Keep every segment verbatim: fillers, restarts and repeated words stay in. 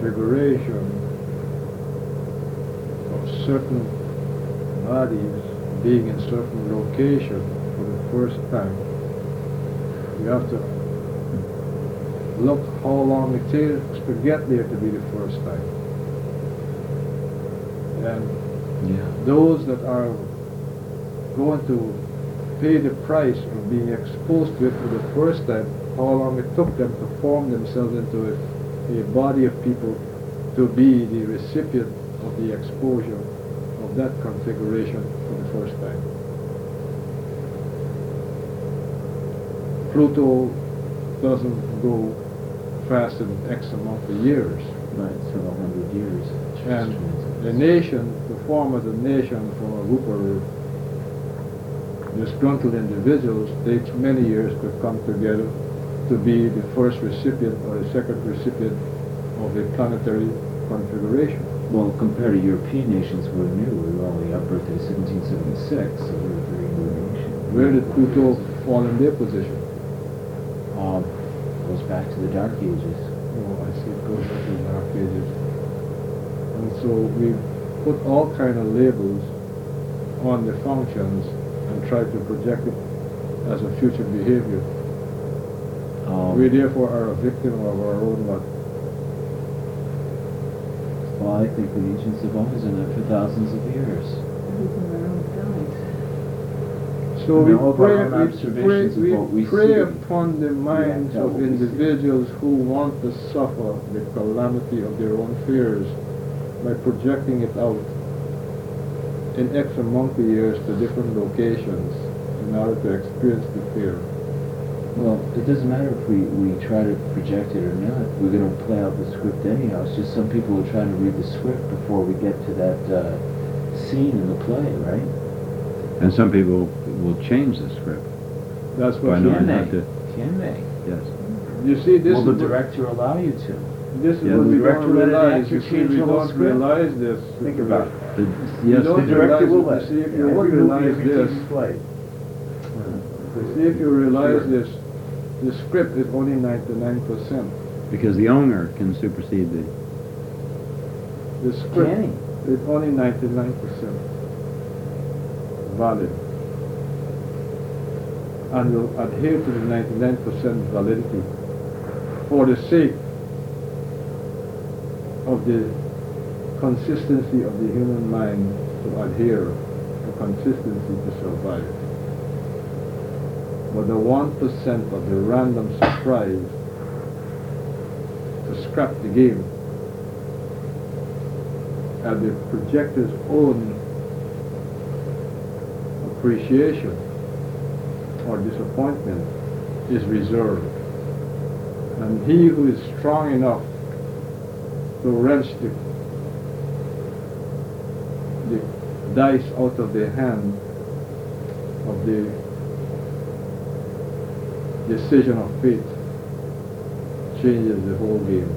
configuration of certain bodies being in certain location for the first time, you have to look how long it takes to get there to be the first time. And Yeah. those that are going to pay the price of being exposed to it for the first time, how long it took them to form themselves into a, a body of people to be the recipient of the exposure of that configuration for the first time. Pluto doesn't go faster than X amount of years. Right, several hundred years. And the nation, to form as a nation for a group of disgruntled individuals takes many years to come together to be the first recipient or the second recipient of a planetary configuration. Well, compared to European nations, we're new. We were only up birth in seventeen seventy-six, so we're a very new nation. Where did Pluto fall in their position? Um, goes back to the Dark Ages. Oh, I see, it goes back to the Dark Ages. And so we put all kind of labels on the functions and try to project it as a future behavior. Um, We therefore are a victim of our own what? well, I think the ancients have always done that for thousands of years. So And we all of our pray, own we observations pray, of we what we prey see. upon the minds Yeah, of what we see. individuals who want to suffer the calamity of their own fears by projecting it out in X amount of years to different locations in order to experience the fear. Well, it doesn't matter if we, we try to project it or not. We're going to play out the script anyhow. It's just some people are trying to read the script before we get to that uh, scene in the play, right? And some people will change the script. That's By what knowing Can how they? to, Can they? yes. you see. This Will is the what- director allow you to? This is Yeah, what the we director don't let an realize. actor You see, change we the whole don't script? realize this. Think about it. The, You yes, don't the, realize will it. let. You see, if you Every realize movie, every this, T V play. you see, if you realize this, the script is only ninety-nine percent. because the owner can supersede the, The script Can is only ninety-nine percent valid. And will adhere to the ninety-nine percent validity for the sake of the consistency of the human mind to adhere, the consistency to survive. But the one percent of the random surprise to scrap the game at the projector's own appreciation or disappointment is reserved. And he who is strong enough to wrench the, the dice out of the hand of the decision of fate changes the whole game.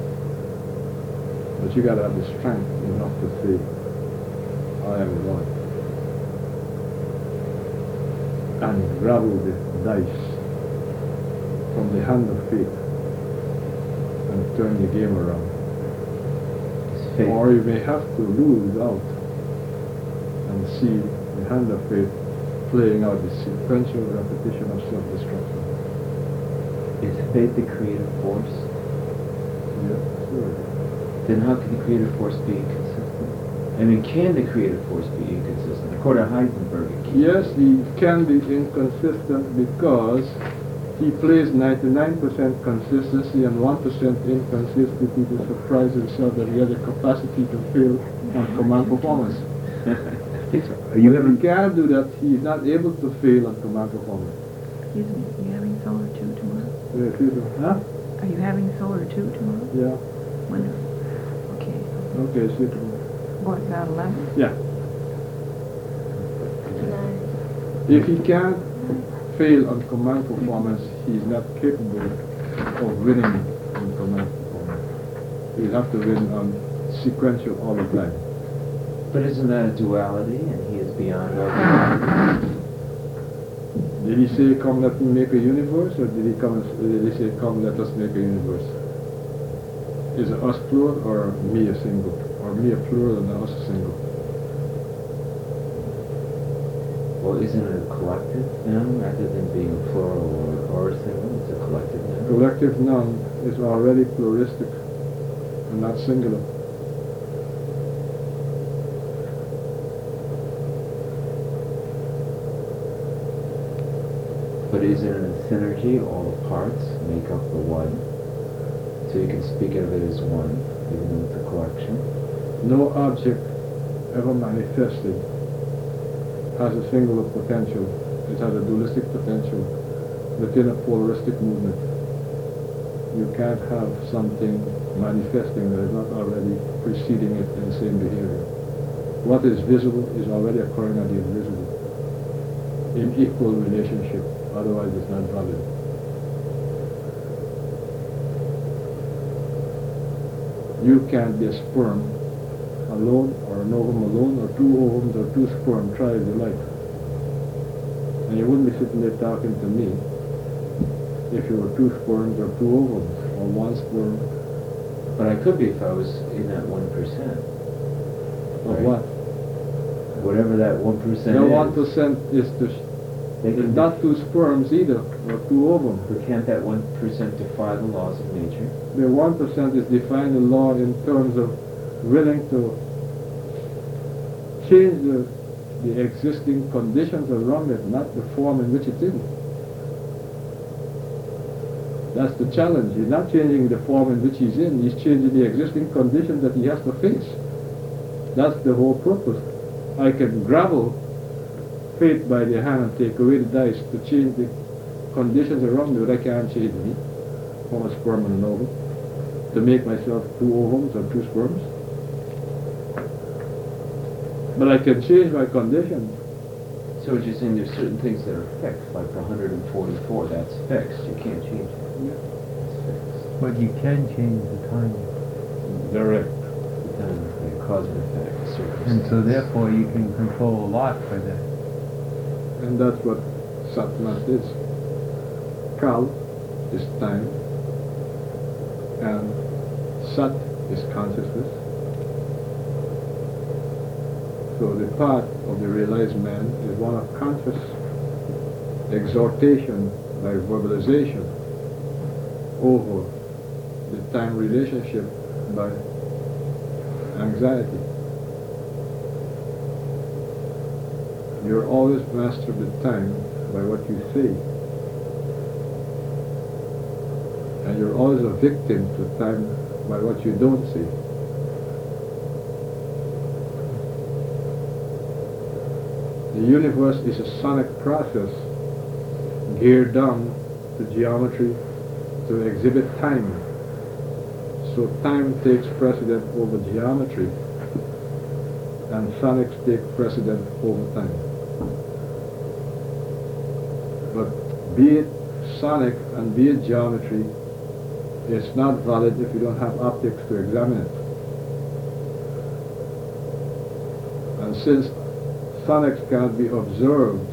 But you gotta have the strength enough to say, I am one. And grab the dice from the hand of fate and turn the game around. It's fate. Or you may have to lose out and see the hand of fate playing out the sequential repetition of self-destruction. Is fate the creative force? Yeah, sure. Then how can the creative force be inconsistent? I mean, can the creative force be inconsistent? According to Heisenberg, it can. Yes, he can be inconsistent because he plays ninety-nine percent consistency and one percent inconsistency to surprise himself that he has a capacity to fail on command performance. you If he haven't, can't do that, he is not able to fail on command performance. Excuse me, are you having solar two tomorrow? Yeah, if you do- Huh? Are you having solar two tomorrow? Yeah. When? Okay. Okay, see you tomorrow. What, about eleven? Yeah. If he can't fail on command performance, he's not capable of winning on command performance. He'll have to win on sequential all the time. But isn't that a duality, and he is beyond our duality? Did he say, come let me make a universe, or did he come? Did he say, come let us make a universe? Is it us plural or me a single? Or me a plural and us a single? Well, isn't it a collective noun rather than being a plural or, or a single? It's a collective noun. Collective noun is already pluralistic and not singular. But isn't it a synergy? All the parts make up the one. So you can speak of it as one, even though it's a collection. No object ever manifested has a singular potential. It has a dualistic potential within a polaristic movement. You can't have something manifesting that is not already preceding it in the same behavior. What is visible is already occurring at the invisible in equal relationship, otherwise it's not valid. You can't be a sperm alone, or an ovum alone, or two ovums, or two sperm, try as you like. And you wouldn't be sitting there talking to me if you were two sperms or two ovums, or one sperm. But I could be if I was in that one percent. Of Right. what? Whatever that one percent The is. one percent is to sh- They is can not two sperms either, or two ovums. But can't that one percent defy the laws of nature? The one percent is defining the law in terms of willing to change the, the existing conditions around it, not the form in which it's in. That's the challenge. He's not changing the form in which he's in, he's changing the existing conditions that he has to face. That's the whole purpose. I can grapple fate by the hand and take away the dice to change the conditions around me, but I can't change me from a sperm and an ovum to make myself two ovums or two sperms. But I can change my conditions. So what you're saying, there's certain things that are fixed, like one hundred forty-four, that's fixed. You can't change it. It's fixed. But you can change the timing. Direct. Depending on the cause and effect, circumstances. And so therefore you can control a lot by that. And that's what Satmat is. Kal is time, and Sat is consciousness. So the path of the realized man is one of conscious exhortation by verbalization over the time relationship by anxiety. You're always master of the time by what you say. And you're always a victim to time by what you don't say. The universe is a sonic process geared down to geometry to exhibit time. So time takes precedent over geometry, and sonics take precedent over time. But be it sonic and be it geometry, it's not valid if you don't have optics to examine it. And since sonics can't be observed,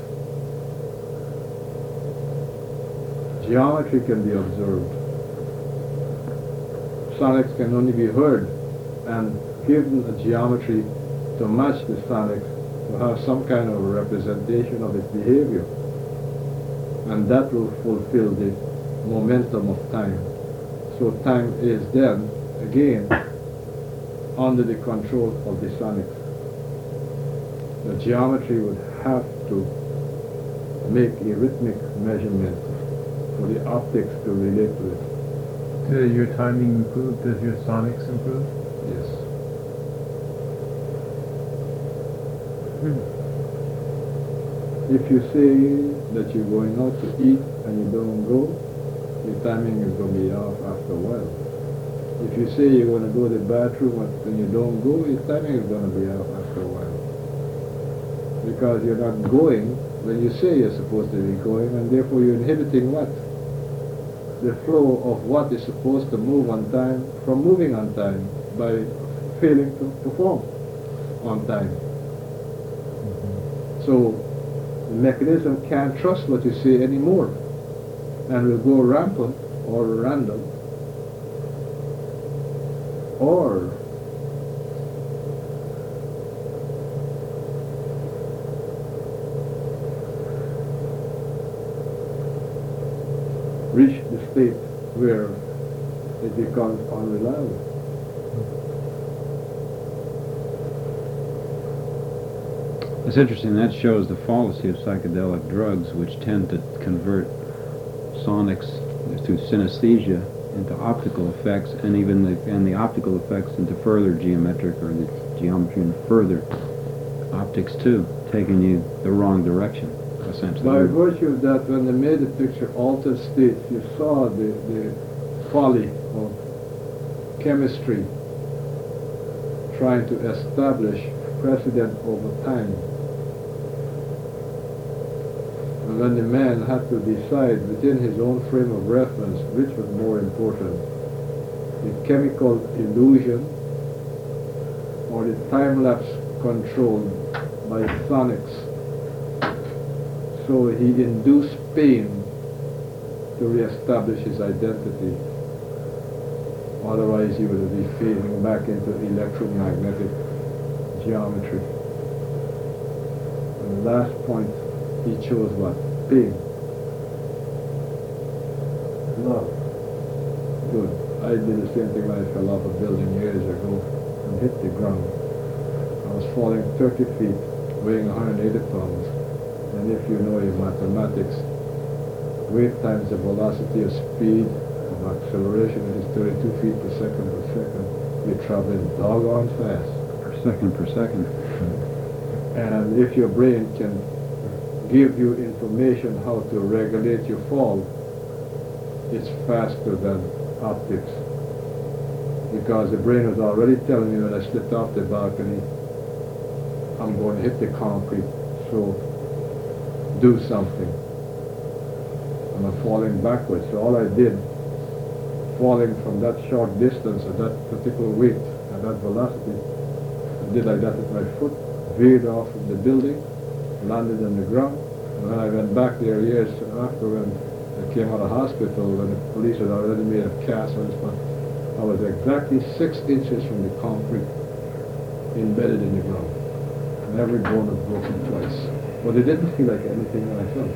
geometry can be observed. Sonics can only be heard, and given a geometry to match the sonics, to have some kind of a representation of its behavior. And that will fulfill the momentum of time. So time is then, again, under the control of the sonics. The geometry would have to make a rhythmic measurement for the optics to relate to it. Does your timing improve? Does your sonics improve? Yes. If you say that you're going out to eat and you don't go, your timing is going to be off after a while. If you say you're going to go to the bathroom and you don't go, your timing is going to be off after a while. Because you're not going when you say you're supposed to be going, and therefore you're inhibiting what? The flow of what is supposed to move on time from moving on time by failing to perform on time. Mm-hmm. So the mechanism can't trust what you say anymore and will go rampant or random or reach the state where it becomes unreliable. It's interesting, that shows the fallacy of psychedelic drugs, which tend to convert sonics through synesthesia into optical effects, and even the, and the optical effects into further geometric, or the geometry and further optics too, taking you the wrong direction, essentially. By virtue of that, when they made the picture altered states, you saw the, the folly of chemistry trying to establish precedent over time. And when the man had to decide within his own frame of reference which was more important, the chemical illusion or the time-lapse controlled by sonics. So he induced pain to re-establish his identity. Otherwise he would be fading back into electromagnetic geometry. And the last point, he chose what? Pain. Love. Good. I did the same thing when I fell off a building years ago and hit the ground. I was falling thirty feet, weighing one hundred eighty pounds. And if you know your mathematics, weight times the velocity of speed of acceleration, it is thirty-two feet per second per second. You're traveling doggone fast. Per second per second. And if your brain can give you information how to regulate your fall, it's faster than optics. Because the brain was already telling me when I slipped off the balcony, I'm going to hit the concrete, so do something. And I'm falling backwards. So all I did, falling from that short distance at that particular weight, at that velocity, I did like that with my foot, veered off of the building, landed on the ground. And when I went back there years after, when I came out of hospital, when the police had already made a cast on this one, I was exactly six inches from the concrete, embedded in the ground. And every bone was broken twice. But it didn't feel like anything when I fell.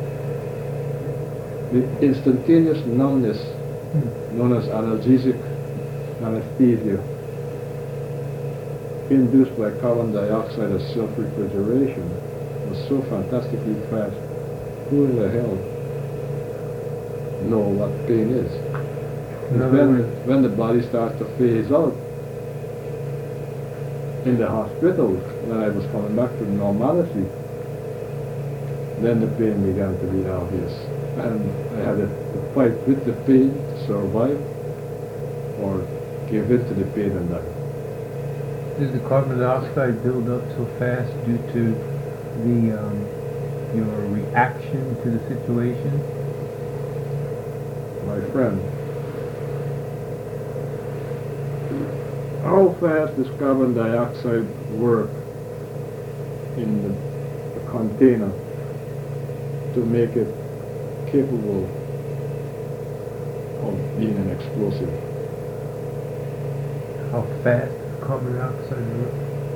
The instantaneous numbness, known as analgesic anesthesia, induced by carbon dioxide of self-refrigeration, was so fantastically fast. Who in the hell know what pain is? When, when the body starts to phase out, in the hospital, when I was coming back to normality, then the pain began to be obvious. And I had to fight with the pain to survive, or give in to the pain and die. Does the carbon dioxide build up so fast due to the um, your reaction to the situation? My friend, how fast does carbon dioxide work in the, the container to make it capable of being an explosive? How fast does carbon dioxide work?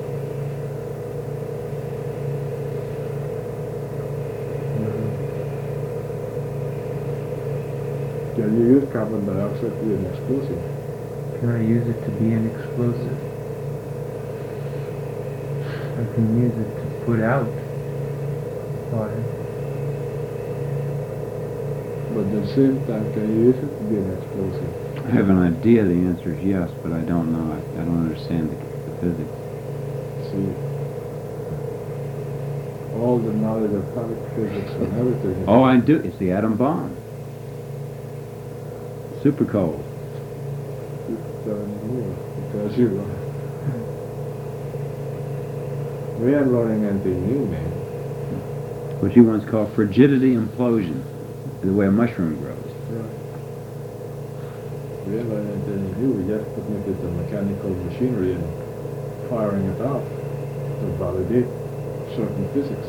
Can you use carbon dioxide to be an explosive? Can I use it to be an explosive? I can use it to put out fire. But at the same time, can you use it to be an explosive? I have an idea the answer is yes, but I don't know. I, I don't understand the, the physics. See, all the knowledge of atomic physics and everything. Oh, I do. It's the atom bomb. Super cold. Because you we ain't learning anything new, man. What you once called frigidity implosion, the way a mushroom grows. Yeah. We ain't learning anything new. We just putting it into mechanical machinery and firing it off to validate certain physics.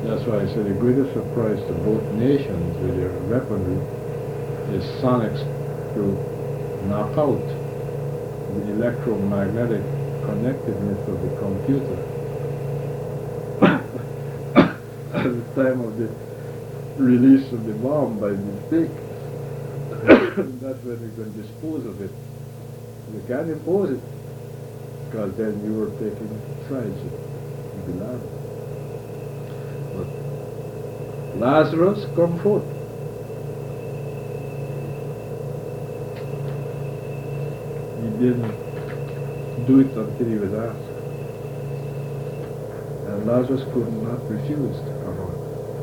That's why I say the greatest surprise to both nations with their weaponry is sonics to knock out the electromagnetic connectedness of the computer. At the time of the release of the bomb by mistake, that's when we can dispose of it. You can't impose it, because then you were taking sides with the land. But Lazarus, come forth. He didn't do it until he was asked. And Lazarus could not refuse to come out.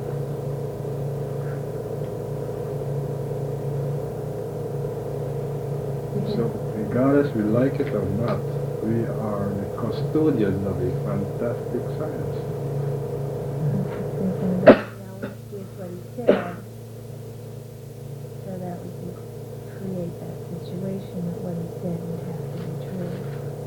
So, regardless we like it or not, we are the custodians of a fantastic science. Thinking that reality is what he said, so that we can create that situation that what he said would have to be true.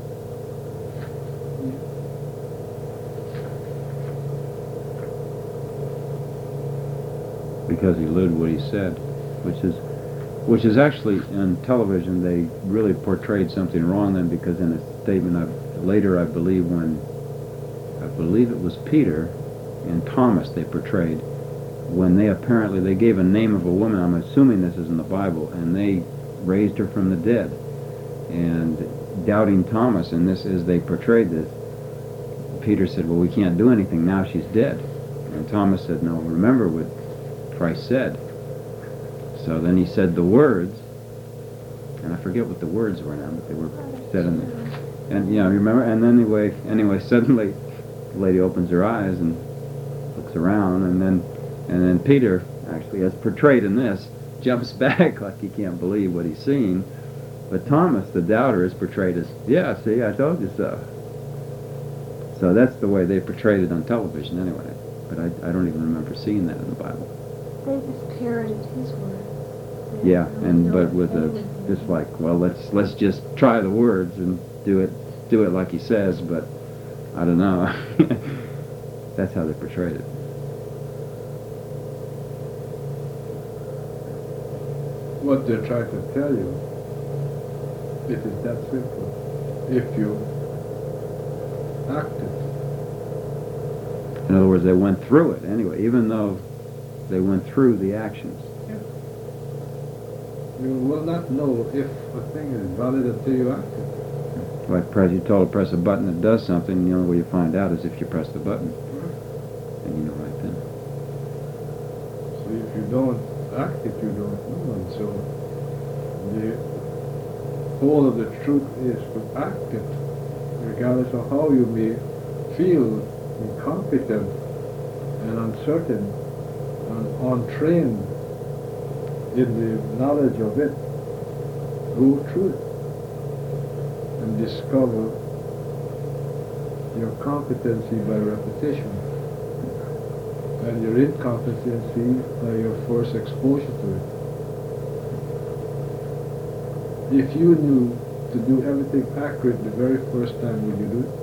Because he lived what he said, which is which is actually in television they really portrayed something wrong then, because in a statement I, later I believe when I believe it was Peter and Thomas they portrayed, when they apparently they gave a name of a woman, I'm assuming this is in the Bible, and they raised her from the dead. And doubting Thomas, and this is they portrayed this, Peter said, well, we can't do anything now, she's dead. And Thomas said, no, remember what Christ said. So then he said the words, and I forget what the words were now, but they were said in the, and yeah, remember, and then anyway, anyway, suddenly the lady opens her eyes and looks around, and then, and then Peter, actually as portrayed in this, jumps back like he can't believe what he's seen, but Thomas, the doubter, is portrayed as, yeah, see, I told you so. So that's the way they portrayed it on television anyway, but I, I don't even remember seeing that in the Bible. They just parroted his word. They Yeah, didn't and know but what with they a would just do. like, well, let's let's just try the words and do it do it like he says, but I don't know. That's how they portrayed it. What they're trying to tell you, it is that simple. If you act it, In other words, they went through it anyway, even though they went through the actions. you will not know if a thing is valid until you act it. Like press, you told to press a button that does something, the only way you find out is if you press the button, and you know right then. So if you don't act it, you don't know. And so the whole of the truth is to act it, regardless of how you may feel incompetent and uncertain and untrained in the knowledge of it. Go through it and discover your competency by repetition and your incompetency by your first exposure to it. If you knew to do everything accurate the very first time, would you do it?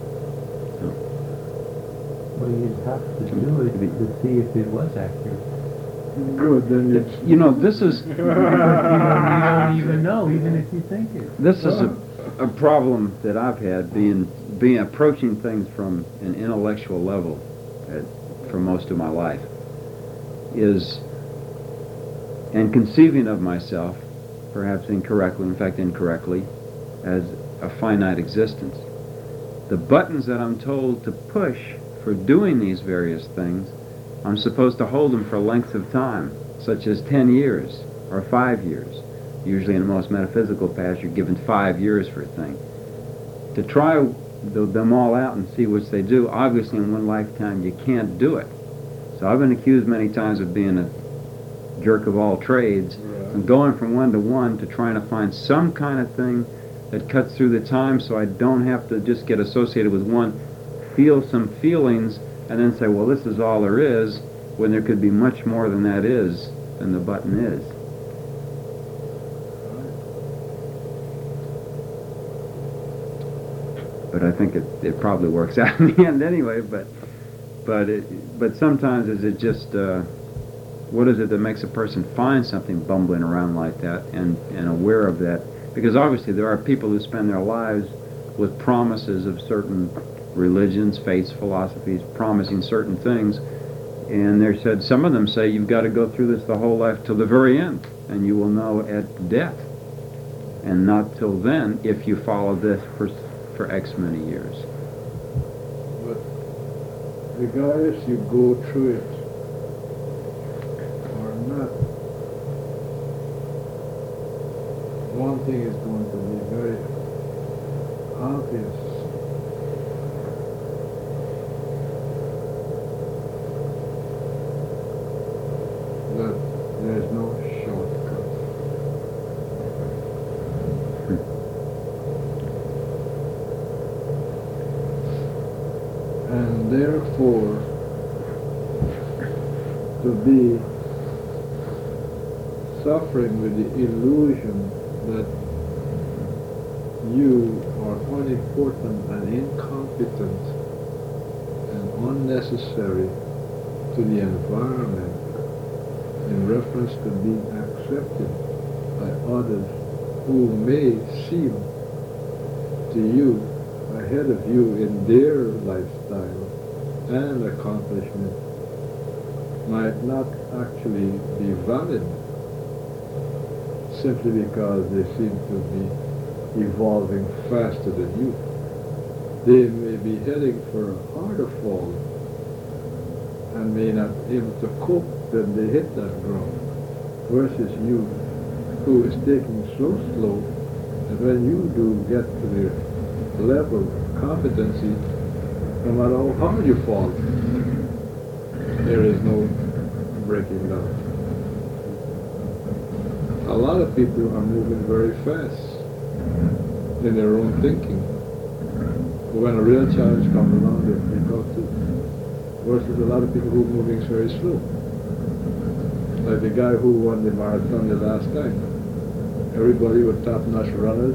Well, you'd have to do it to see if it was accurate. Good, then you'd... You know, this is Because you don't, you don't even know, even if you think it. this is a, a problem that I've had being being approaching things from an intellectual level at, for most of my life is, and conceiving of myself, perhaps incorrectly, in fact incorrectly, as a finite existence. The buttons that I'm told to push for doing these various things, I'm supposed to hold them for lengths of time, such as ten years or five years. Usually in most metaphysical paths, you're given five years for a thing. To try the, them all out and see which they do, obviously in one lifetime you can't do it. So I've been accused many times of being a jerk of all trades, and going from one to one to trying to find some kind of thing that cuts through the time so I don't have to just get associated with one, feel some feelings, and then say, well, this is all there is, when there could be much more than that is, than the button is. But I think it, it probably works out in the end anyway, but but it, but sometimes is it just uh, what is it that makes a person find something bumbling around like that and, and aware of that? Because obviously there are people who spend their lives with promises of certain religions, faiths, philosophies, promising certain things, and they said some of them say you've got to go through this the whole life till the very end, and you will know at death, and not till then if you follow this for for X many years. But regardless you go through it or not, one thing is going to be very obvious. That there's no shortcut. And therefore, to be suffering with the illusion that you are unimportant and incompetent and unnecessary to the environment in reference to being accepted by others who may seem to you ahead of you in their lifestyle and accomplishment might not actually be valid simply because they seem to be evolving faster than you. They may be heading for a harder fall and may not be able to cope when they hit that ground, versus you who is taking so slow, and when you do get to the level of competency, no matter how hard you fall, there is no breaking down. A lot of people are moving very fast in their own thinking, but when a real challenge comes along, they freak out too, versus a lot of people who are moving very slow. Like the guy who won the marathon the last time. Everybody was top-notch runners,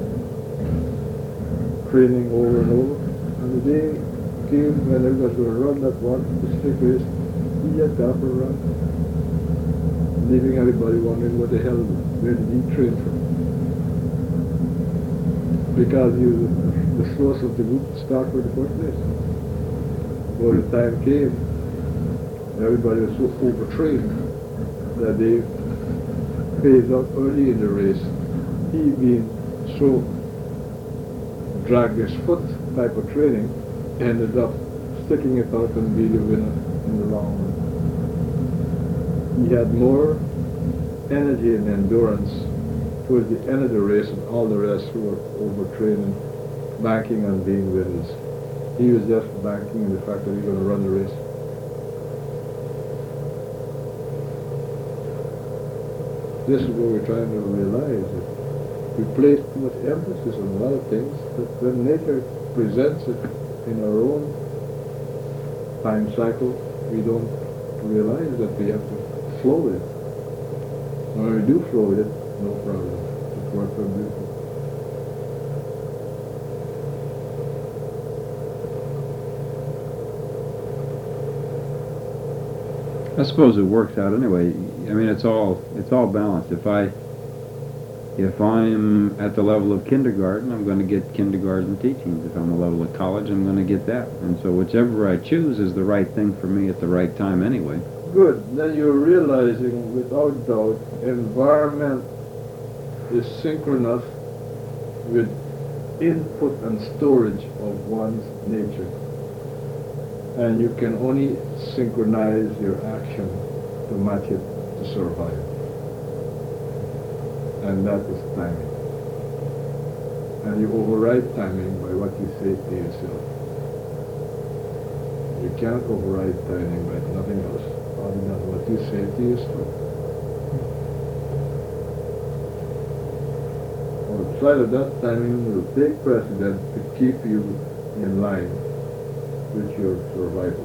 training over and over. And the day came when everybody was going to run that one specific race, he had got up and run, leaving everybody wondering what the hell, where did he train from? Because he was the source of the group to start with the first place. Well, the time came, everybody was so overtrained that they phased out early in the race. He being so dragged his foot type of training, ended up sticking it out and be the winner in the long run. He had more energy and endurance towards the end of the race than all the rest who were overtraining, banking on being winners. He was just banking on the fact that he was going to run the race. This is what we're trying to realize. We place too much emphasis on a lot of things, but when nature presents it in our own time cycle, we don't realize that we have to flow with it. When we do flow with it, no problem. It works out beautiful. I suppose it works out anyway. I mean, it's all it's all balanced. If I if I'm at the level of kindergarten, I'm going to get kindergarten teachings. If I'm at the level of college, I'm going to get that. And so whichever I choose is the right thing for me at the right time anyway. Good. Then you're realizing, without doubt, environment is synchronous with input and storage of one's nature. And you can only synchronize your action to match it to survive. And that is timing. And you override timing by what you say to yourself. You can't override timing by nothing else other than what you say to yourself. Outside of that, timing will take precedence to keep you in line with your survival.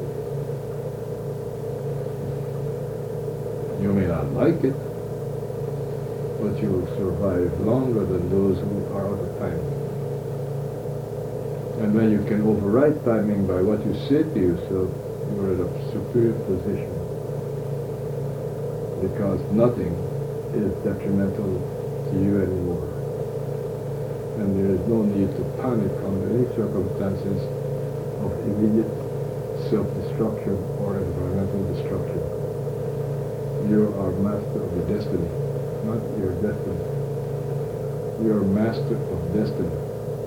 You may not like it, but you will survive longer than those who are out of time. And when you can override timing by what you say to yourself, you're at a superior position because nothing is detrimental to you anymore. And there is no need to panic under any circumstances of immediate self-destruction or environmental destruction. You are master of your destiny, not your destiny. You are master of destiny.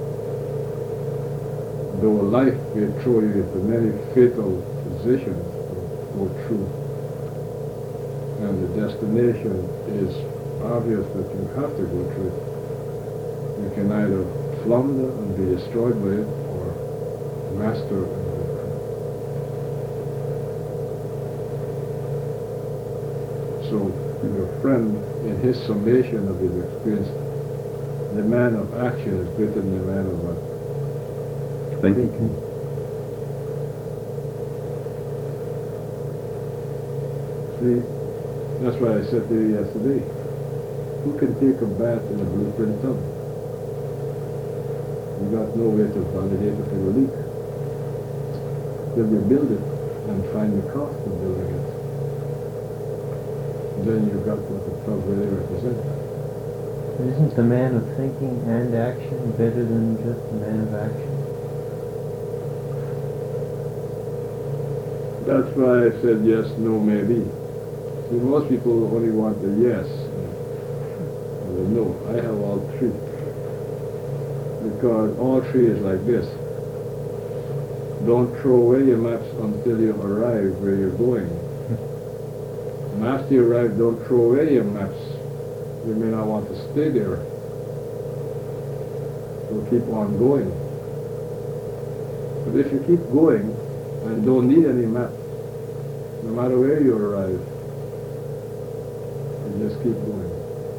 Though life may throw you into many fatal positions to go through, and the destination is obvious that you have to go through it, you can either flounder and be destroyed by it or master and go through. So your friend, in his summation of his experience, the man of action is greater than the man of what? Thinking. See, that's why I said to you yesterday, who can take a bath in a blueprint tub? You got no way to validate if it will leak. Then you build it and find the cost of building it. Then you got what the tub really represents. Isn't the man of thinking and action better than just the man of action? That's why I said yes, no, maybe. See, most people only want the yes or the no. I have all three. Because all three is like this. Don't throw away your maps until you arrive where you're going. And after you arrive, don't throw away your maps. You may not want to stay there. So keep on going. But if you keep going and don't need any map, no matter where you arrive, you just keep going.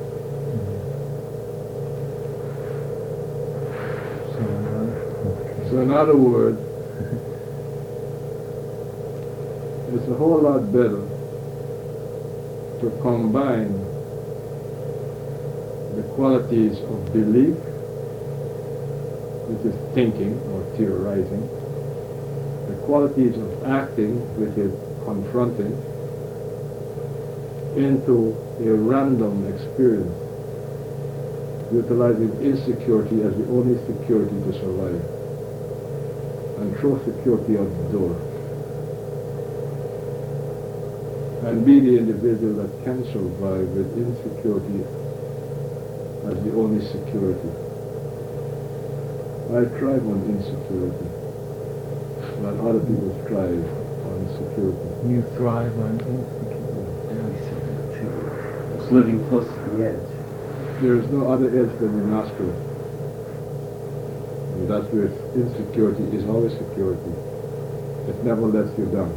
So, uh, So in other words, it's a whole lot better to combine the qualities of belief, which is thinking or theorizing, the qualities of acting, which is confronting, into a random experience, utilizing insecurity as the only security to survive, and throw security out the door, and be the individual that can survive with insecurity as the only security. I thrive on insecurity, while other people thrive on security. you thrive on insecurity. It's living close to the edge. There is no other edge than the nostril. And that's where insecurity is always security. It never lets you down.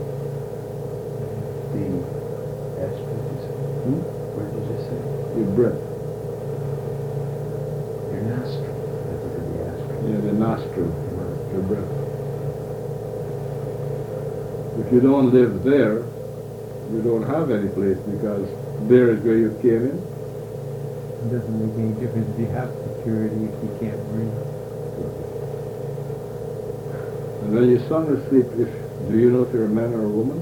The edge, what did you say? Hmm? Where did you say? Your breath. Your nostril. That's the nostril. Yeah, the nostril. Your breath. If you don't live there, you don't have any place, because there is where you came in. It doesn't make any difference if you have security if you can't breathe. And when you're sound asleep, if, do you know if you're a man or a woman?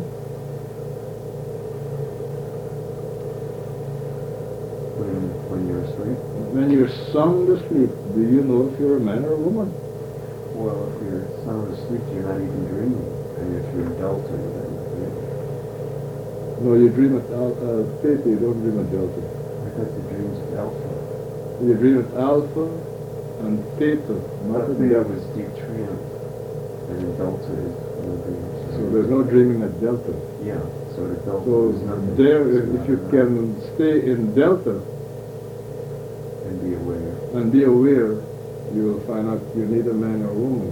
When, when you're asleep? When you're sound asleep, do you know if you're a man or a woman? Well, if you're sound asleep, you're not even dreaming. And if you're delta, then you're dreaming. No, you dream at al- uh, theta, you don't dream at delta. I thought the dreams of alpha. You dream at alpha and theta, not Not at theta delta. was deep trance. And the delta is no dreams. So there's no dreaming at delta. Yeah, so the delta So is nothing. there, It's if, if not you enough. can stay in delta And be aware. and be aware, you will find out you need a man or a woman.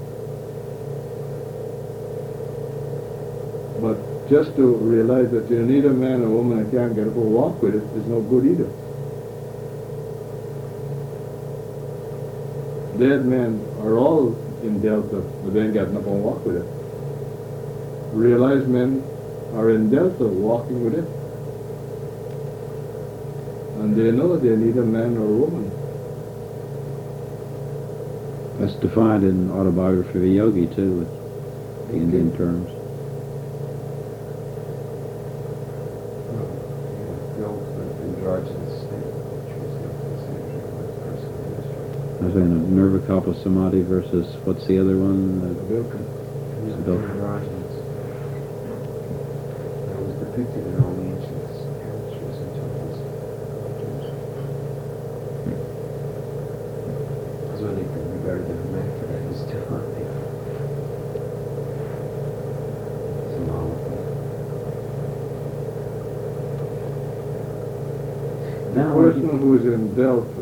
But just to realize that you need a man or woman and can't get up and walk with it is no good either. Dead men are all in delta, but they ain't getting up and walk with it. Realized men are in delta, walking with it. And they know they need a man or a woman. That's defined in Autobiography of a Yogi, too, with the Indian terms. erogenous state, which was the same person in history. I was saying Nirvikalpa Samadhi versus, what's the other one? Uh, Vilka. He's the Bill. term erogenous. That was depicted in all the ancient sculptures and temples. That's why they could regard the immaculate as divine. Symbolically. The Now, person who is in Delta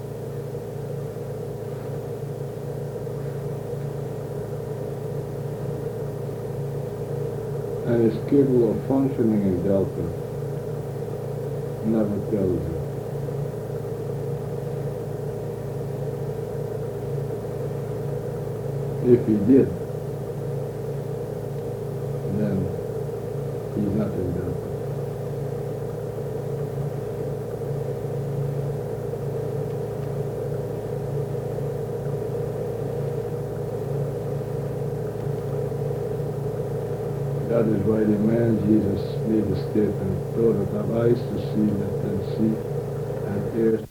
and is capable of functioning in Delta never tells you. If he did, then he's not in Delta. That is why the man Jesus made the statement, those that have eyes to see, let them see, and ears.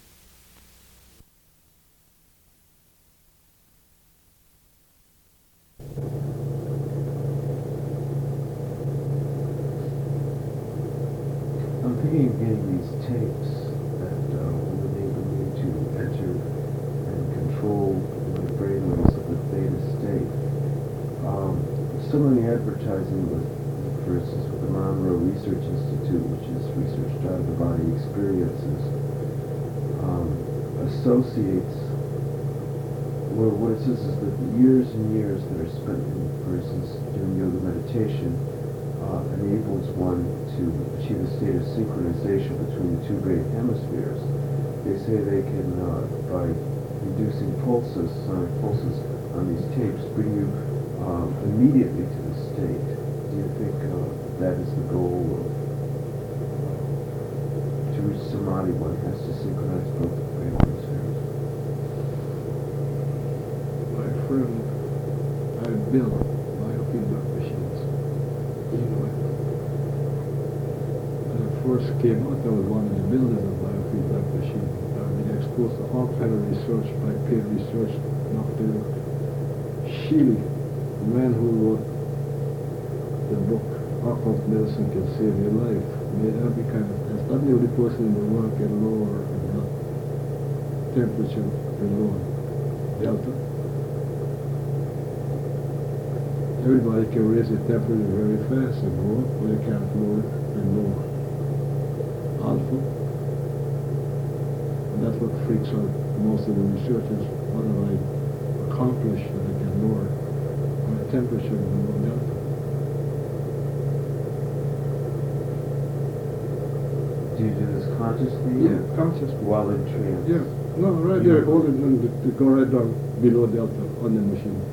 I'm thinking of getting these tapes that uh, will enable me to enter and control my brainwaves of the theta state. Um, some of the advertising with, for instance, with the Monroe Research Institute, which is research out of the body experiences, um, associates, where what it says is that the years and years that are spent in, for instance, doing yoga meditation, uh, enables one to achieve a state of synchronization between the two great hemispheres. They say they can, uh, by inducing pulses, sonic pulses on these tapes, bring you um, immediately to the state. Do you think uh, that is the goal of, uh, to reach samadhi, one has to synchronize both the great hemispheres? My friend, I built biofeedback machines. You know it. When I first came out, I was one of the builders of biofeedback machines. I've been exposed to all kind of research, by peer research, Doctor Sheely, the man who wrote the book Occult Medicine Can Save Your Life, made every kind of test. Not the only person in the world can lower the blood temperature below delta. Everybody can raise the temperature very fast and go up, but they can't lower it and lower. Alpha. And that's what freaks out most of the researchers. What have I accomplished that I can lower my temperature below delta? Do you do this consciously? Yeah, conscious. While in trance? Yeah. No, right there, hold it and to go right down below delta on the machine.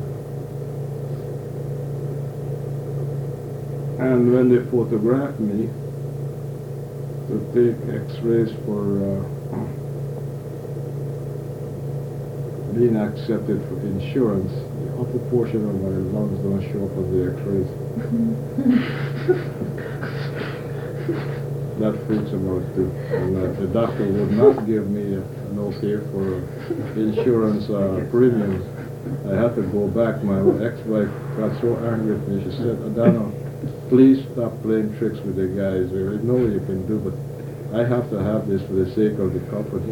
And when they photograph me to take x-rays for uh, being accepted for insurance, the upper portion of my lungs don't show up on the x-rays. That freaks them out too. And uh, the doctor would not give me a, an okay for insurance uh, premiums. I had to go back. My ex-wife got so angry with me. She said, Adano, please stop playing tricks with the guys. There is no way you can do, but I have to have this for the sake of the company.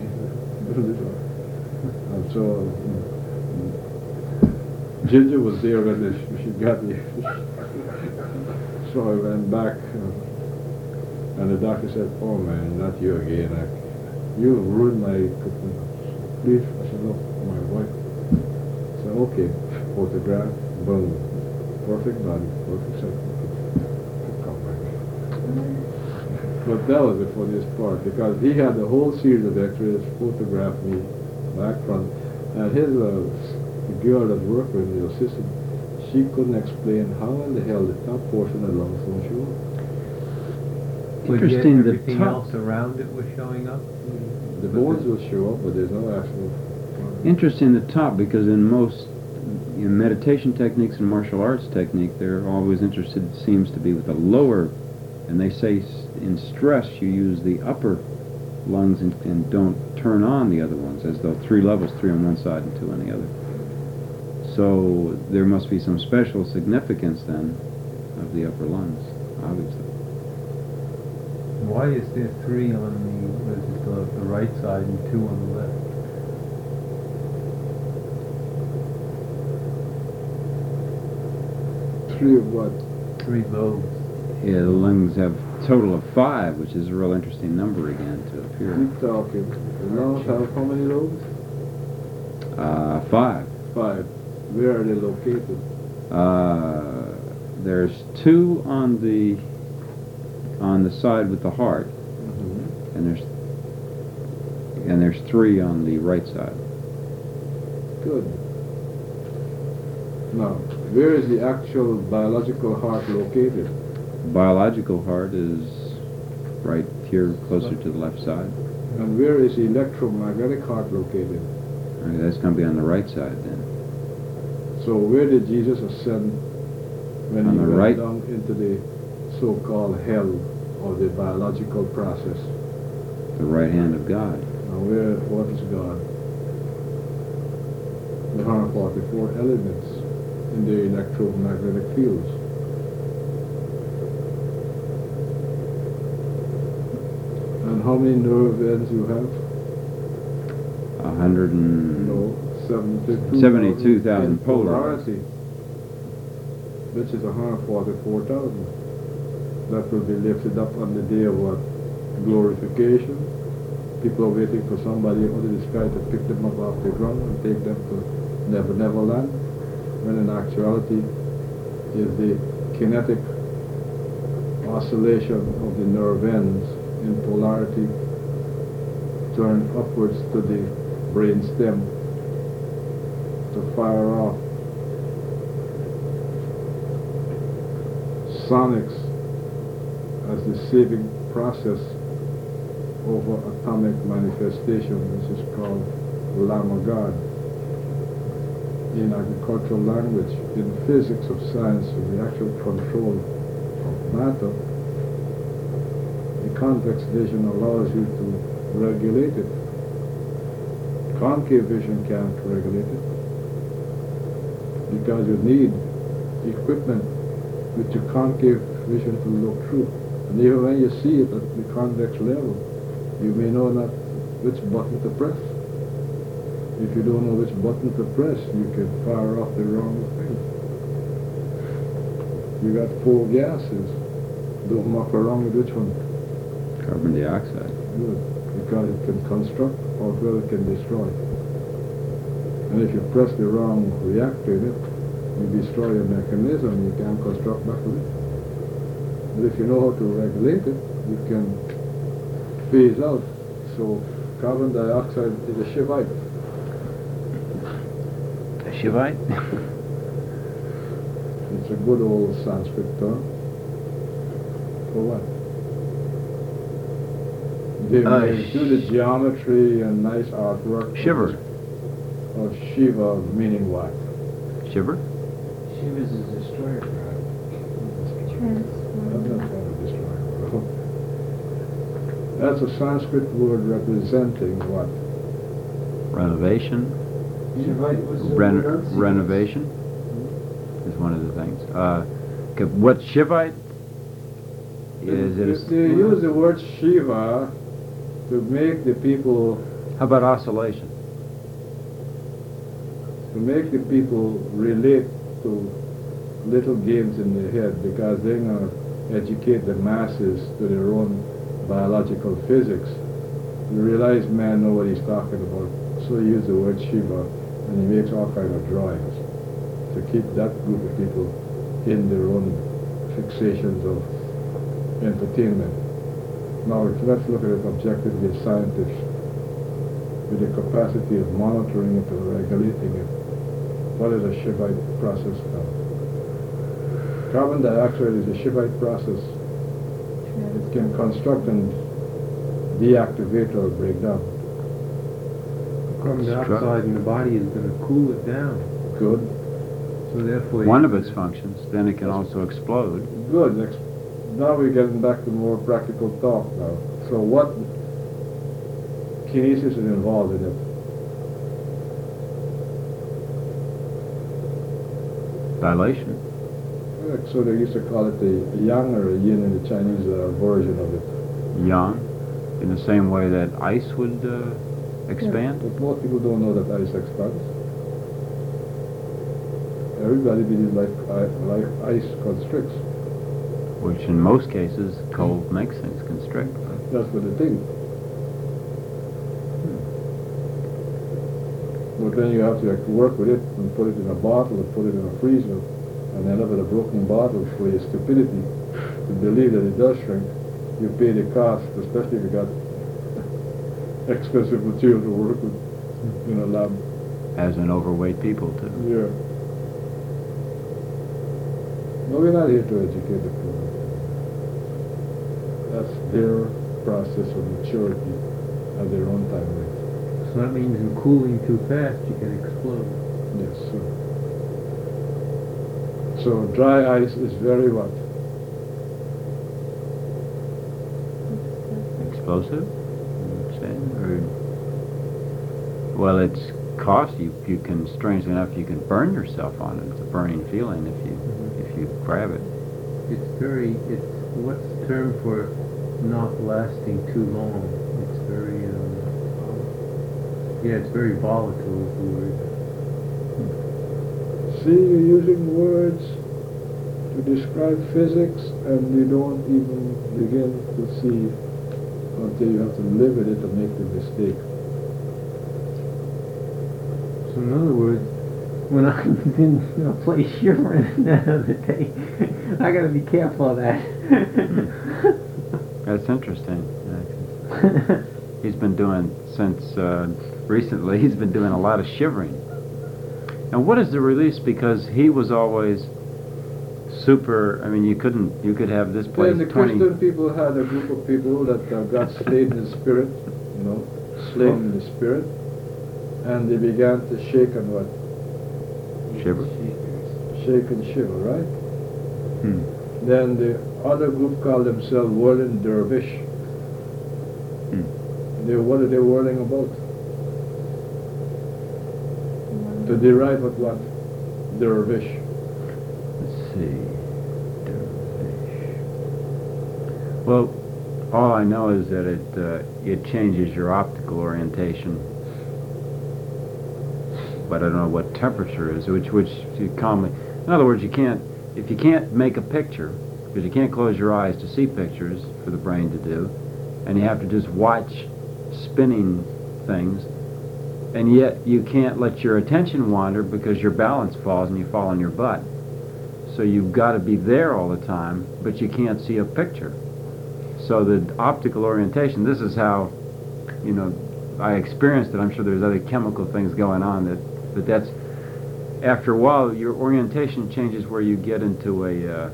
And so uh, Ginger was there when the, she got me. So I went back, uh, and the doctor said, "Oh man, not you again. I, you ruined my equipment. Please." I said, "Look, my wife." So okay, photograph, boom, perfect body, perfect sex. But that was the funniest part, because he had the whole series of x-rays, photographed me back front, and his uh, the girl that worked with me, the assistant, she couldn't explain how in the hell the top portion of the lungs don't show up. But yet Interesting, the everything top- else around it was showing up? The bones will show up, but there's no actual... Interesting, the top, because in most in meditation techniques and martial arts technique, they're always interested, seems to be, with the lower, and they say s- in stress you use the upper lungs and, and don't turn on the other ones, as though three levels, three on one side and two on the other. So there must be some special significance then of the upper lungs, obviously. Why is there three on the, what is it, the, the right side and two on the left? Three of what? Three lobes. Yeah, the lungs have a total of five, which is a real interesting number again to appear. Keep talking. The lungs have how many lobes? Uh, five. Five. Where are they located? Uh, there's two on the on the side with the heart, Mm-hmm. and there's and there's three on the right side. Good. Now, where is the actual biological heart located? Biological heart is right here, closer to the left side. And where is the electromagnetic heart located? Uh, that's going to be on the right side then. So where did Jesus ascend when On he the went right. down into the so-called hell of the biological process? The right hand of God. Now where, what is God? The one hundred forty-four elements in the electromagnetic fields. And how many nerve ends you have? A hundred and No, seventy-two seventy-two thousand in polarity. polarity, which is one hundred forty-four thousand. That will be lifted up on the day of what? Glorification. People are waiting for somebody out of the sky to pick them up off the ground and take them to Never Never Land, when in actuality is the kinetic oscillation of the nerve ends in polarity turn upwards to the brain stem to fire off sonics as the saving process over atomic manifestation, which is called Lamb of God. In agricultural language, in physics of science, in the actual control of matter, the convex vision allows you to regulate it. Concave vision can't regulate it because you need equipment with your concave vision to look through. And even when you see it at the convex level, you may know not which button to press. If you don't know which button to press, you can fire off the wrong thing. You got four gases. Don't muck around with which one. Carbon dioxide. Good. Because it can construct or well it can destroy. And if you press the wrong reactor in it, you destroy a mechanism, you can't construct back with it. But if you know how to regulate it, you can phase out. So carbon dioxide is a Shivite. A Shivite? It's a good old Sanskrit term. For what? They Uh, may do the geometry and nice artwork. Shiver. Of Shiva, meaning what? Shiver? Shiva's a destroyer god. I'm not going to destroy it. That's a Sanskrit word representing what? Renovation? Shivite was a Ren- renunciation. renovation is one of the things. Uh, c- what Shivite is, it They, is, they use the word Shiva to make the people, how about oscillation? to make the people relate to little games in their head, because they're going to educate the masses to their own biological physics. You realize man knows what he's talking about, so he uses the word Shiva, and he makes all kinds of drawings to keep that group of people in their own fixations of entertainment. Now let's look at it objectively as scientists, with the capacity of monitoring it and regulating it. What is a Shivite process now? Carbon dioxide is a Shivite process. It can construct and deactivate or break down. Carbon dioxide in the body is going to cool it down. Good. So therefore... One you- of its functions. Then it can also explode. Good. Next, now we're getting back to more practical talk now. So what kinesis is involved in it. Dilation. Like, so they used to call it the yang or the yin in the Chinese uh, version of it. Yang, in the same way that ice would uh, expand. But most people don't know that ice expands. Everybody believes like, i- like ice constricts. Which in most cases, cold makes things constrict. That's what they think. But then you have to like, work with it and put it in a bottle or put it in a freezer and end up with a broken bottle for your stupidity to believe that it does shrink. You pay the cost, especially if you got expensive material to work with in a lab. As an overweight people too. Yeah. No, we're not here to educate the poor. That's their process of maturity at their own time rate. So that means in cooling too fast, you can explode. Yes, sir. So dry ice is very what? Explosive? You're saying? Or, well, it's cost. You you can, strangely enough, you can burn yourself on it. It's a burning feeling if you Mhm. if you grab it. It's very, it's, what's the term for not lasting too long? It's very, um, yeah, it's very volatile is the word. See, you're using words to describe physics and you don't even begin to see until you have to live with it to make the mistake. So in other words, when I was in a place shivering the other day, I gotta be careful of that. That's interesting. Yeah. He's been doing, since uh, recently, he's been doing a lot of shivering. And what is the release? Because he was always super, I mean, you couldn't, you could have this place Then the twenty... Christian people had a group of people that uh, got slain in the spirit, you know, slain in the spirit, and they began to shake and what? Shiver. Shake and shiver, right? Hmm. Then the other group called themselves whirling dervish. Hmm. They, what are they whirling about? To derive at what? Dervish. Let's see. Dervish. Well, all I know is that it uh, it changes your optical orientation, but I don't know what temperature is, which which you commonly. In other words, you can't if you can't make a picture because you can't close your eyes to see pictures for the brain to do, and you have to just watch spinning things. And yet you can't let your attention wander because your balance falls and you fall on your butt. So you've got to be there all the time, but you can't see a picture. So the optical orientation, this is how, you know, I experienced it. I'm sure there's other chemical things going on that, that that's, after a while, your orientation changes where you get into a, uh,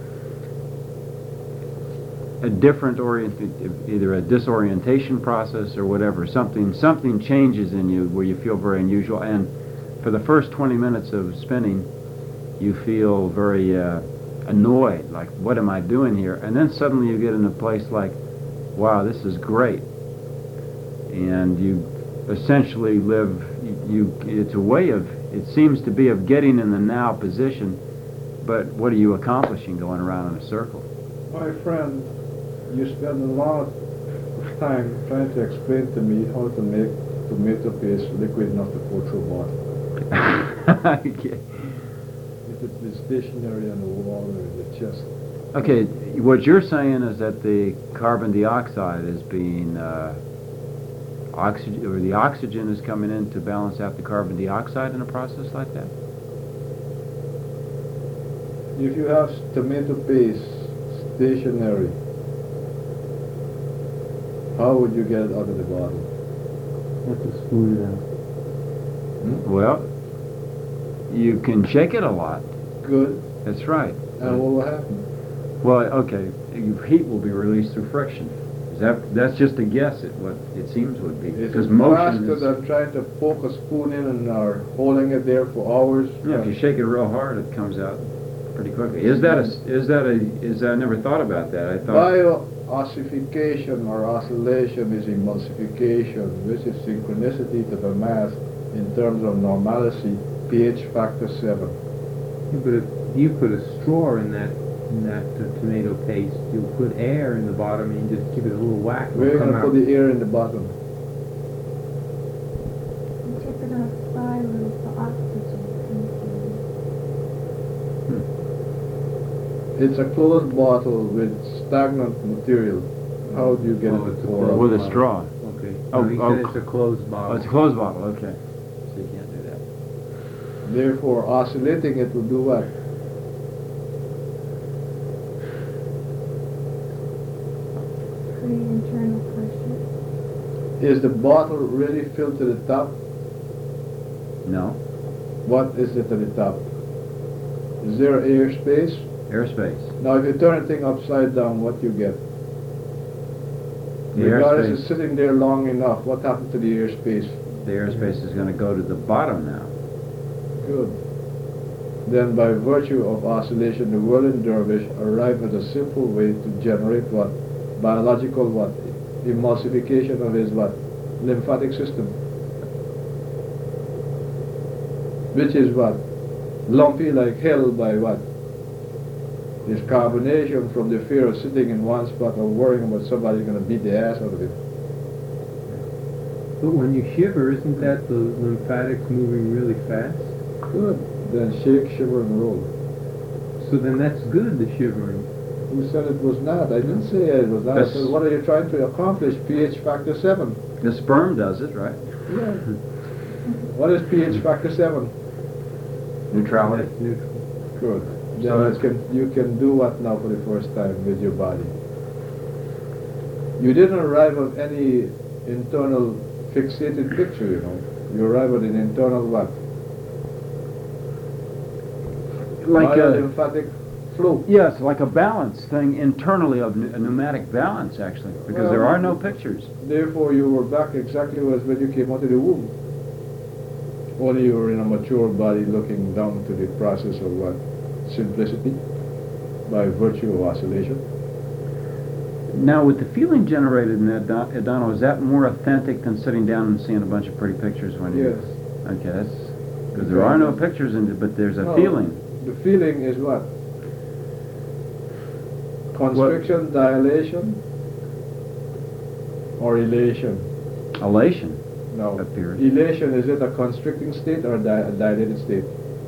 a different orient, either a disorientation process or whatever. Something something changes in you where you feel very unusual, and for the first twenty minutes of spinning, you feel very uh, annoyed, like, what am I doing here? And then suddenly you get in a place like, wow, this is great. And you essentially live, you, it's a way of, it seems to be of getting in the now position, but what are you accomplishing going around in a circle? My friend, you spend a lot of time trying to explain to me how to make tomato paste liquid enough to pour through a bottle. Okay. If it's the stationary on the wall or in the chest. Okay, what you're saying is that the carbon dioxide is being uh, oxygen, or the oxygen is coming in to balance out the carbon dioxide in a process like that? If you have tomato paste stationary, how would you get it out of the bottle? You have to smooth it out. Hmm? Well, you can shake it a lot. Good. That's right. And what will happen? Well, okay, your heat will be released through friction. Is that, that's just a guess at what it seems would be. Is Because it motion faster is... than trying to poke a spoon in and are holding it there for hours? Yeah, if you shake it real hard, it comes out pretty quickly. Is that a, is that a, is that, I never thought about that. I thought... Bio, ossification or oscillation is emulsification, which is synchronicity to the mass in terms of normalcy, pH factor seven. Yeah, but if you put a straw in that in that uh, tomato paste, you'll put air in the bottom and you just give it a little whack. it'll We're come going to out. put the air in the bottom. And tip it on spiral for oxygen. It's a closed bottle with stagnant material. How do you get Oh, it it's to a pour closed out? With a bottle. straw. Okay. Oh, no, he oh, said it's a closed bottle. Oh, it's a closed bottle, okay. So you can't do that. Therefore, oscillating it will do what? Free internal pressure. Is the bottle really filled to the top? No. What is it at the top? Is there air space? Airspace. Now, if you turn the thing upside down, what you get? The Regardless airspace, of sitting there long enough, what happened to the airspace? the airspace is going to go to the bottom now. Good. Then by virtue of oscillation, the whirling dervish arrived at a simple way to generate what? Biological what? Emulsification of his what? Lymphatic system. Which is what? Lumpy like hell by what? This carbonation from the fear of sitting in one spot or worrying about somebody going to beat the ass out of it. But when you shiver, isn't that the lymphatics moving really fast? Good. Then shake, shiver, and roll. So then that's good, the shivering. Who said it was not? I didn't say it was not. I That's- said, what are you trying to accomplish? pH factor seven. The sperm does it, right? Yeah. What is pH factor seven? Neutrality. That's neutral. Good. Then So you it's- can you can do what now for the first time with your body? You didn't arrive at any internal fixated picture, you know. You arrive at an internal what? Like a, lymphatic flow. yes, like a balance thing internally of pneu- a pneumatic balance, actually, because there Well, are no pictures. Therefore, you were back exactly as when you came out of the womb. Only you were in a mature body looking down to the process of what? Simplicity by virtue of oscillation. Now, with the feeling generated in that, Don- Adano, is that more authentic than sitting down and seeing a bunch of pretty pictures when you... Yes. Okay, that's... Because there are no pictures in it, but there's a No, feeling. The feeling is what? Constriction, dilation, or elation? Elation No. appears. Elation, is it a constricting state or di- a dilated state?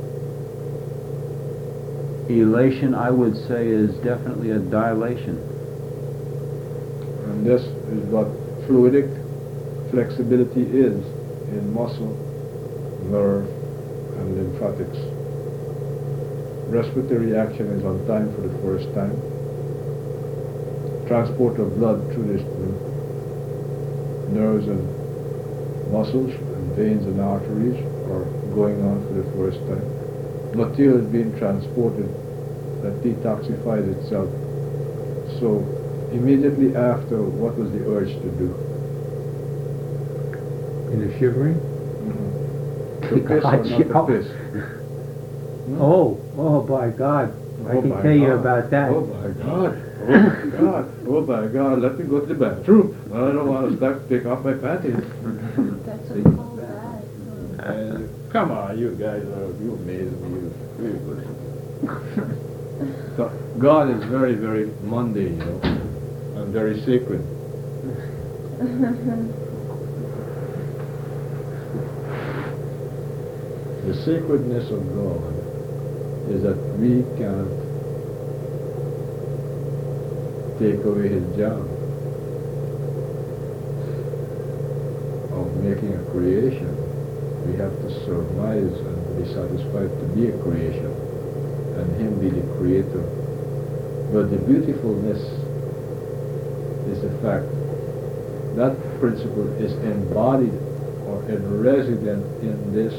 Elation, I would say, is definitely a dilation. And this is what fluidic flexibility is in muscle, nerve, and lymphatics. Respiratory action is on time for the first time. Transport of blood through the nerves and muscles and veins and arteries are going on for the first time. Material is being transported that detoxifies itself. So immediately after, what was the urge to do? In the shivering? To piss or not to God, piss? Oh, oh by God. I Oh can my tell you God. about that. Oh my God! Oh my God! Oh my God! Let me go to the bathroom. I don't want to start to take off my panties. That's what called that. Uh, come on, you guys are you amaze me. You really good. So God is very, very mundane, you know, and very sacred. The sacredness of God is that we can't take away his job of making a creation. We have to surmise and be satisfied to be a creation and him be the creator. But the beautifulness is the fact that principle is embodied or is resident in this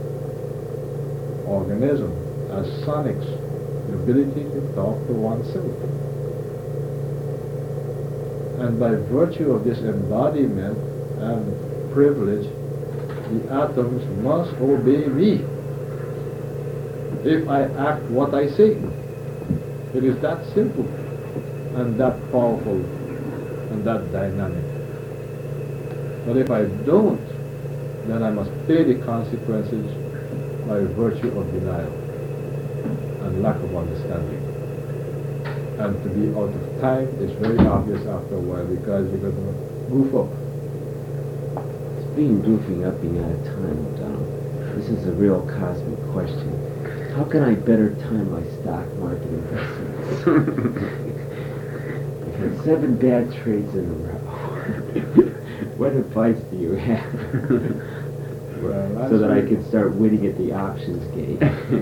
organism as sonics, the ability to talk to oneself. And by virtue of this embodiment and privilege, the atoms must obey me if I act what I say. It is that simple and that powerful and that dynamic. But if I don't, then I must pay the consequences by virtue of denial and lack of understanding. And to be out of time is very obvious after a while because you're going to goof up. Being goofing up, being out of time, Donald. This is a real cosmic question. How can I better time my stock market investments? I've had seven bad trades in a row. What advice do you have? Well, so that I answer- can start winning at the options game.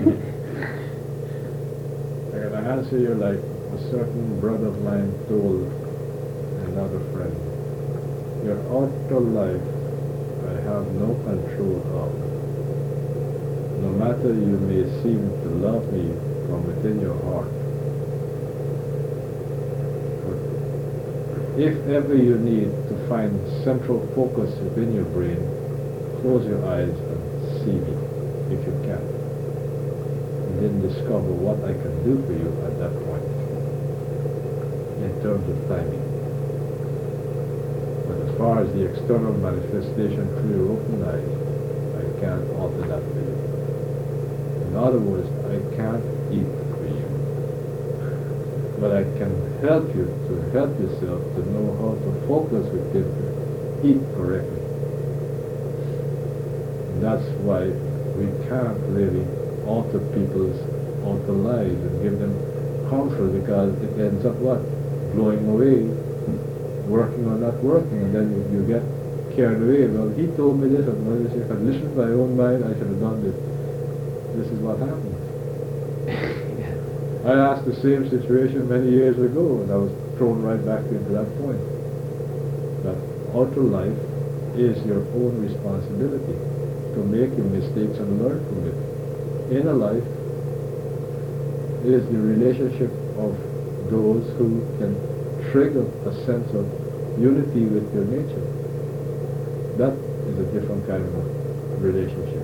I gotta answer you like a certain brother of mine told another friend. Your outer life I have no control of. No matter you may seem to love me from within your heart. But if ever you need to find central focus within your brain, close your eyes and see me, if you can. And then discover what I can do for you at that point, in terms of timing. But as far as the external manifestation through your open eyes, I can't alter that for you. In other words, I can't eat for you. But I can help you to help yourself to know how to focus within to eat correctly. And that's why we can't really alter people's outer lives and give them comfort because it ends up what? Blowing away, working or not working, and then you, you get carried away. Well, he told me this, and well, if I listened to my own mind, I should have done this. This is what happens. I asked the same situation many years ago, and I was thrown right back into that point. That outer life is your own responsibility to make your mistakes and learn from it. Inner life is the relationship of those who can trigger a sense of unity with your nature. That is a different kind of relationship.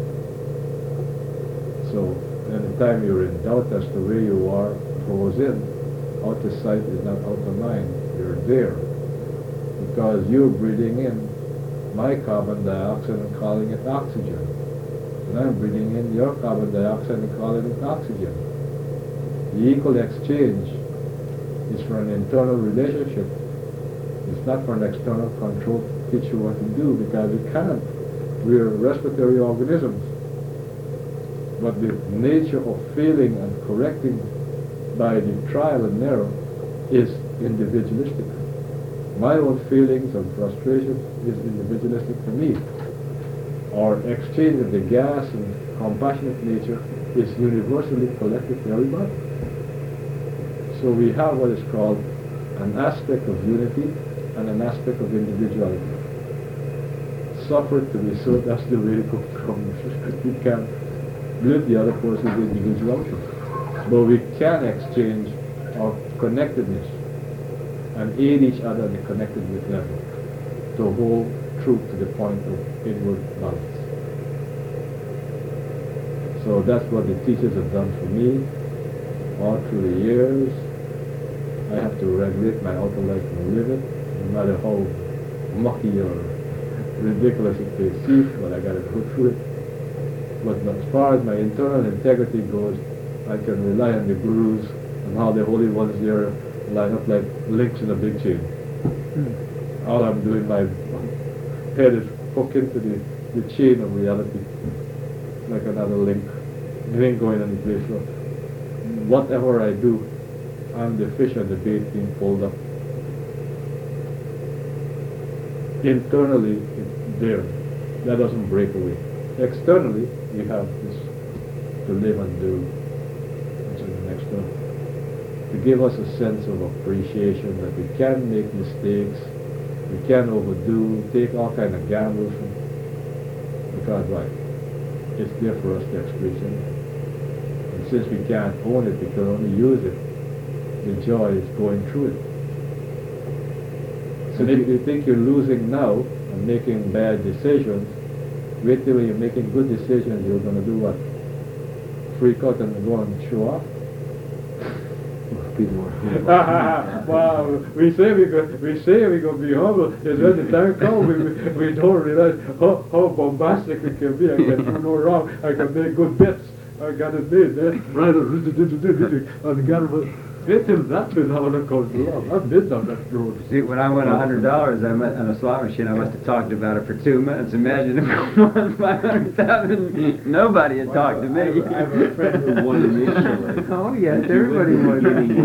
So, anytime you're in doubt as to where you are, froze in, outer sight is not outer mind. You're there. Because you're breathing in my carbon dioxide and calling it oxygen. And I'm breathing in your carbon dioxide and calling it oxygen. The equal exchange is for an internal relationship. It's not for an external control to teach you what to do, because you can't. We're respiratory organisms. But the nature of failing and correcting by the trial and error is individualistic. My own feelings and frustrations is individualistic to me. Our exchange of the gas and compassionate nature is universally collective to everybody. So we have what is called an aspect of unity and an aspect of individuality. Suffer to be so, that's the way it comes. We can live the other person's individuality. But we can exchange our connectedness and aid each other at the connectedness level to hold truth to the point of inward balance. So that's what the teachers have done for me all through the years. I have to regulate my outer life and live it, no matter how mucky or ridiculous it may seem, but I gotta go through it. But as far as my internal integrity goes, I can rely on the gurus and how the holy ones there line up like links in a big chain. All I'm doing, my head is hooked into the, the chain of reality, like another link. It ain't going any place. So whatever I do, I'm the fish on the bait being pulled up. Internally, it's there. That doesn't break away. Externally, we have this to live and do. That's in the next one. To give us a sense of appreciation that we can make mistakes, we can overdo, take all kind of gambles, and, because why? It's there for us to experience. And since we can't own it, we can only use it. The joy is going through it. So if you think you're losing now and making bad decisions, wait till you're making good decisions, you're going to do what? Freak out and go and show off? be more humble. Well, we say we go, we say we gonna be humble. It's when the time comes, we, we, we don't realize how, how bombastic we can be. I can do no wrong. I can make good bits. I got it made. Eh? Right, and got fit him that with how it comes along. I've been down that road. See, when I won a hundred dollars, I met on a slot machine. I must have talked about it for two minutes. Imagine if I won five hundred thousand. Nobody had talked to me. I have a friend who won initially. Oh yes, everybody won.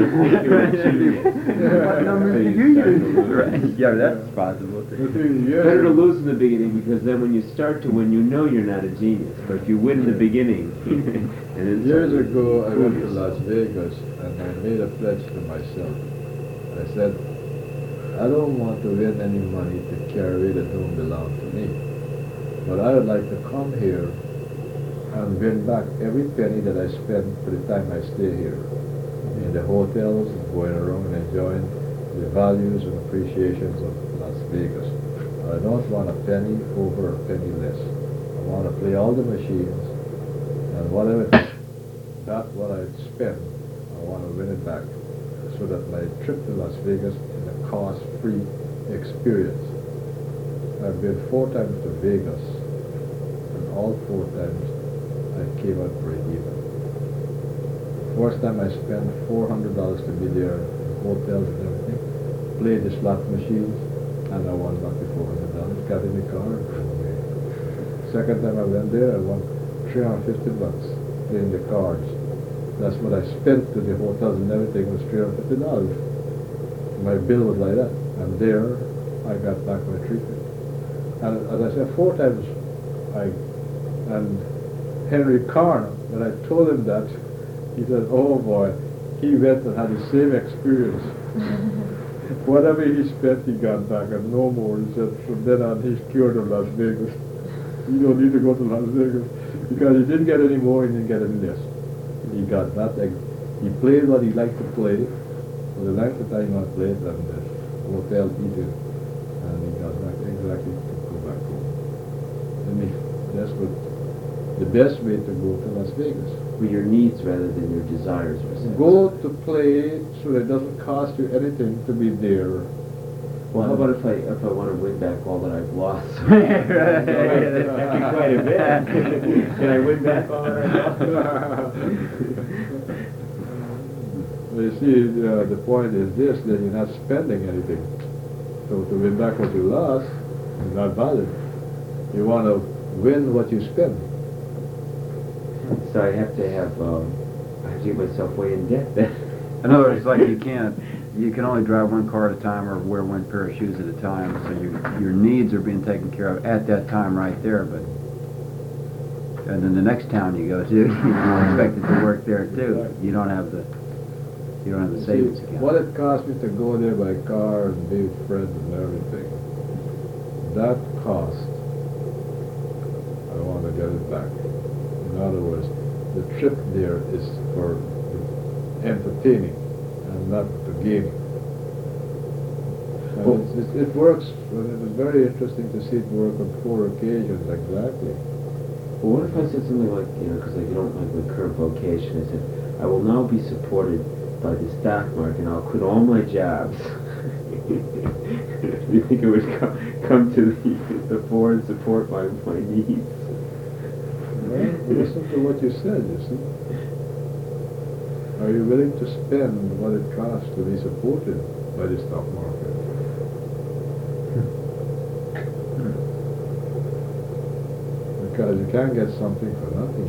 What numbers did you use? Right. Yeah, that's possible The too. thing is, Better to lose in the beginning, because then when you start to win, you know you're not a genius. But if you win in the beginning, and then years suddenly ago, I prove went to yourself. Las Vegas and I made a pledge to myself. I said, I don't want to win any money to carry that don't belong to me. But I would like to come here and win back every penny that I spend for the time I stay here. In the hotels, going around and enjoying the values and appreciations of Las Vegas. I don't want a penny over, a penny less. I want to play all the machines, and whatever that what I spend, I want to win it back, so that my trip to Las Vegas is a cost-free experience. I've been four times to Vegas, and all four times I came out break even. First time I spent four hundred dollars to be there, hotels and everything, played the slot machines, and I won back the four hundred dollars, got in the car and drove away. Second time I went there, I won three hundred fifty bucks playing the cards. That's what I spent to the hotels and everything was three hundred fifty dollars. My bill was like that. And there, I got back my treatment. And as I said, four times, I, and Henry Carn, when I told him that, he said, oh boy, he went and had the same experience. Whatever he spent, he got back, and no more. He said, from then on, he's cured of Las Vegas. You don't need to go to Las Vegas, because he didn't get any more, he didn't get any less. He got that. Like, he played what he liked to play, for the length of time he played, and the hotel eating, and he got back exactly to go back home. And he, that's what the best way to go to Las Vegas. For your needs rather than your desires. or sense. Go to play so that it doesn't cost you anything to be there. Well, how about if I if I want to win back all that I've lost? That'd be quite a bit. Can I win back all that I've lost? You see, uh, the point is this, that you're not spending anything. So to win back what you lost is not valid. You want to win what you spend. So I have to have, um, I have to get myself way in debt then. In other words, like you can't, you can only drive one car at a time or wear one pair of shoes at a time. So your your needs are being taken care of at that time right there. But and then the next town you go to, you're expected to work there too. You don't have the you don't have the You savings see, account. what it cost me to go there by car and be with friends and everything, that cost, I want to get it back. In other words, the trip there is for entertaining and not for gaming. And Well- it's, it, it works, and it was very interesting to see it work on four occasions exactly. Well, what if I said something like, you know, because I don't like my current vocation, I said, I will now be supported by the stock market and I'll quit all my jobs. Do you think it would come, come to the, the fore and support my, my needs? Well, listen to what you said, you see. Are you willing to spend what it costs to be supported by the stock market? Because you can't get something for nothing.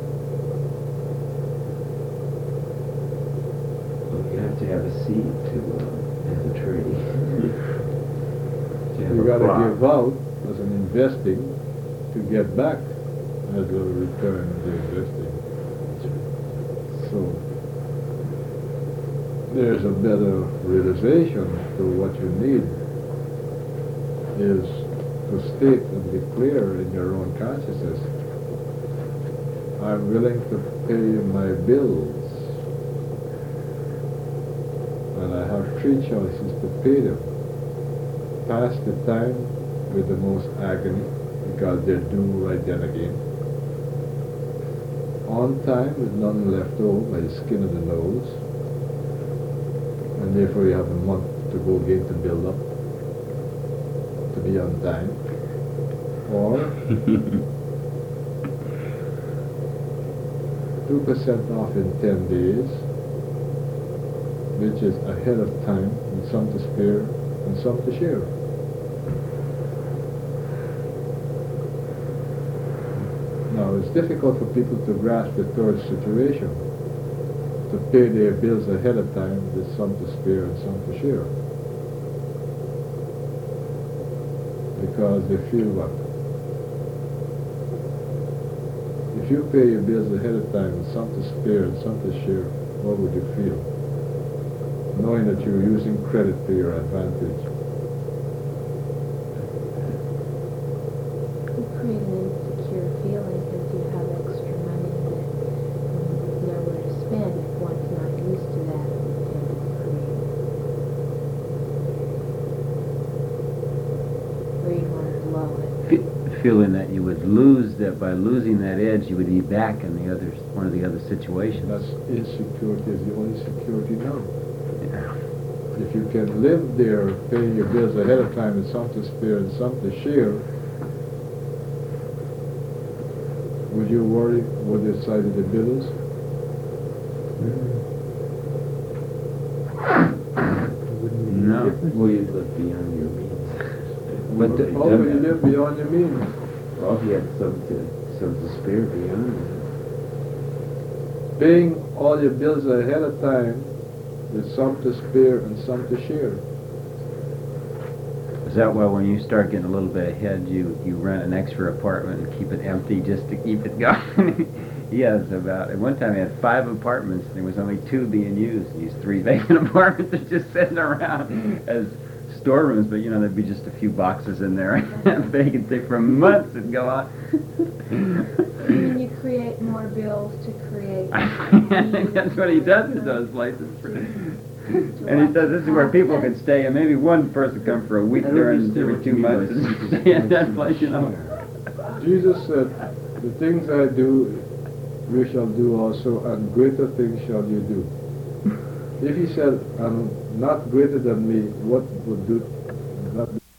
Well, you have to have a seed to, uh, as a tree. To have You a gotta crop. give out as an investing to get back as a return of the investing. So there's a better realization to what you need is to state and declare in your own consciousness, I'm willing to pay my bills, and I have three choices to pay them. Pass the time with the most agony, because they're due right then again. On time with none left over by the skin of the nose. and therefore you have a month to go again to build up, to be on time. Or two percent off in ten days, which is ahead of time, and some to spare and some to share. Now, it's difficult for people to grasp the third situation, to pay their bills ahead of time with some to spare and some to share. Because they feel what? If you pay your bills ahead of time with some to spare and some to share, what would you feel? Knowing that you're using credit to your advantage. You create an insecure feeling because you have extra money that there's nowhere to spend if one's not used to that. You tend to create. Or you want to blow it. Fe- feeling that you would lose that by losing that edge, you would be back in the other one of the other situations. That's insecurity is the only security now. Yeah. If you can live there paying your bills ahead of time with some to spare and some to share, would you worry what the size of the bill is? No. Well, you live beyond your means. But the, How will you live beyond your means? Well, if you had some to, some to spare beyond that. Paying all your bills ahead of time with some to spare and some to share. is that why when you start getting a little bit ahead, you, you rent an extra apartment and keep it empty just to keep it going? He has about, at one time he had five apartments and there was only two being used. These three vacant apartments are just sitting around as storerooms, but you know, there'd be just a few boxes in there. They could take for months and go on. And you create more bills to create. That's what he does in those places. And he says this is where people can stay, and maybe one person come for a week there and every two months and stay in that place, you know. Jesus said, the things I do, you shall do also, and greater things shall you do. If he said, I'm not greater than me, what would do